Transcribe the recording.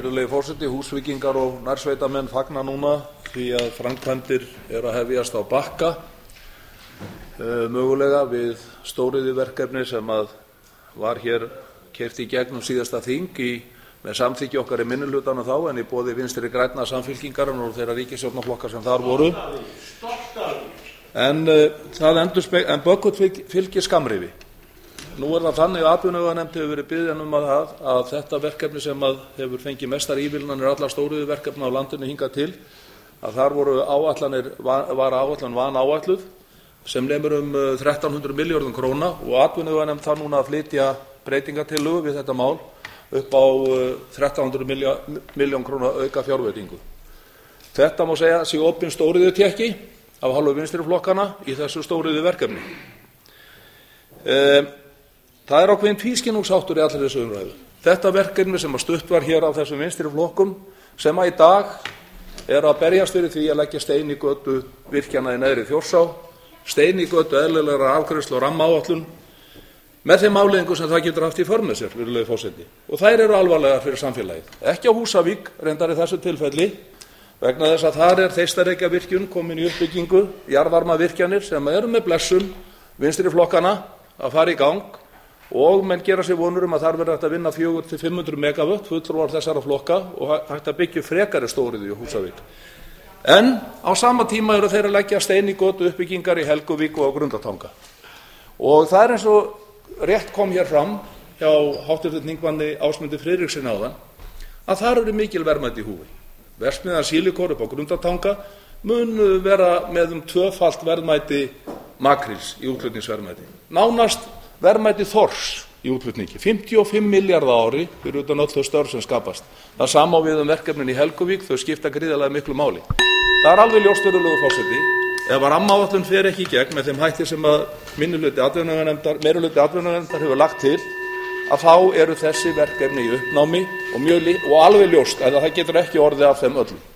Virðulegi forseti, Húsvíkingar og nærsveitamenn fagna núna því að framkvæmdir eru að hefjast á Bakka, mögulega við stóriðjuverkefni sem var hér keyrt í gegnum síðasta þing með samþykki okkar í minnihlutanum þá en í boði Vinstri grænna, Samfylkingarinnar og þeirra ríkisstjórnarflokka sem þar voru. En böggull fylgir skammrifi. Nú það þannig að atvinnuveganefnd hefur verið beðin að þetta verkefni sem hefur fengið mestar ívilnanir allra stóriðjuverkefna á landinu hingað til, að þar var áætlun vanáætluð sem nemur 1300 milljörðum króna og atvinnuveganefnd þarf núna að flytja breytingartillögu við þetta mál upp á 1300 milljón króna auka fjárveitingu. Þetta má segja sé opin stóriðjutékki af hálfu vinstri flokkana í þessu stóriðjuverkefni. Það ákveðinn tvískinnungsháttur í allri þessu umræðu. Þetta verkefni sem stutt var hér af þessum vinstri flokkum sem í dag að berjast fyrir því að leggja stein í götu virkjana í neðri Þjórsá, stein í götu eðlilegrar afgreiðslu og rammaáætlun með þeim afleiðingum sem það getur haft í för með sér, virðulegi forseti. Og þær eru alvarlegar fyrir samfélagið. Ekki á Húsavík, reyndar í þessu tilfelli, vegna þess að þar Þeistareykjavirkjun komin í uppbyggingu, jarðvarmavirkjanir sem eru með blessun vinstri flokkana að fara í gang og menn gera sér vonur að þar verði hægt að vinna 400 til 500 megavött fulltrúar þessara flokka og hægt að byggja frekari stóriðju í Húsavík. En á sama tíma eru þeir að leggja stein í götu uppbyggingar í Helguvík og á Grundartanga. Og það eins og rétt kom hér fram hjá hv. þingmanni Ásmundi Friðrikssyni áðan að þar eru mikil verðmæti í húfi. Verksmiðjan Silicor upp á Grundartanga mun vera með tvöfalt verðmæti makríls í útflutningsverðmæti. Nánast verðmæti þorsks í útflutningi, 55 milljarða á ári fyrir utan öll þau störf sem skapast. Það sama á við verkefnin í Helguvík, þau skipta gríðarlega miklu máli. Það alveg ljóst, virðulegur forseti, ef rammaáætlun fer ekki í gegn með þeim hætti sem meirihluti atvinnuveganefndar hefur lagt til, að þá eru þessi verkefni í uppnámi og alveg ljóst að það getur ekki orðið af þeim öllum.